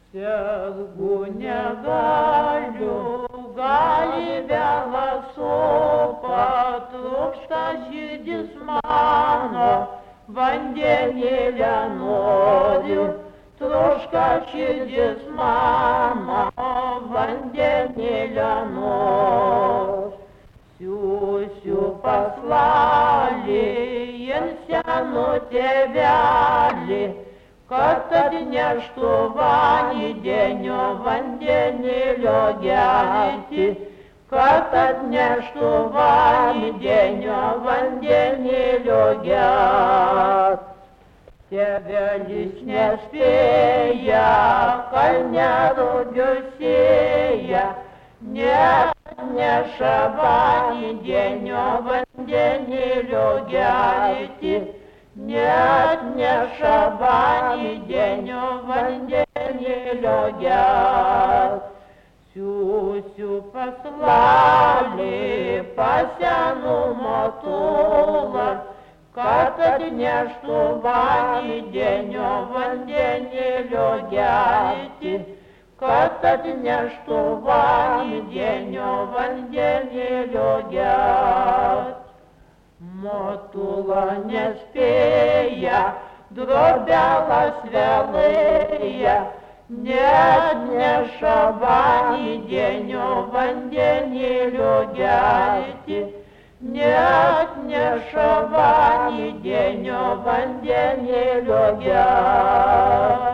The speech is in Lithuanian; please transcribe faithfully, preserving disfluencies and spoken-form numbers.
Sergu negaliu, gali vėlą sopa, trūksta širdis mano, vandenėlę noriu, trūksta širdis mano, vandenėlę noriu. Siūsiu paslalį, jin senų tėvelį, kad atneštų vandenio vandenėlio gerti, kad atneštų vandenio vandenėlio gerti. Tėvelis nespėja, kalne rugių sėja, neatneša vandenio vandenėlio gerti, neatneša vandenio vandenėlio gerti. Siūsiu paslalį pas senų motulą, kad atneštų vandenio vandenėlio gerti, kad atneštų vandenio vandenėlio gerti. Motula nespėja, drobelas vėlėja, neatneša vandenio vandenėlio gerti, neatneša vandenio vandenėlio gerti.